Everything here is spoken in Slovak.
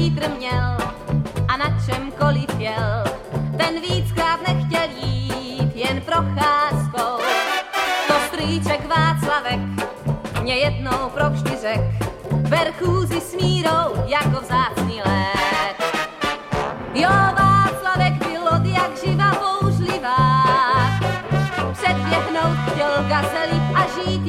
vítr měl a na čemkoliv jel, ten víckrát nechtěl jít jen procházkou. To strýček Václavek mě jednou provždy řek, ber chůzi s mírou jako vzácný lék. Jo, Václavek byl od jak živa bouřlivá, předběhnout chtěl gazely a žít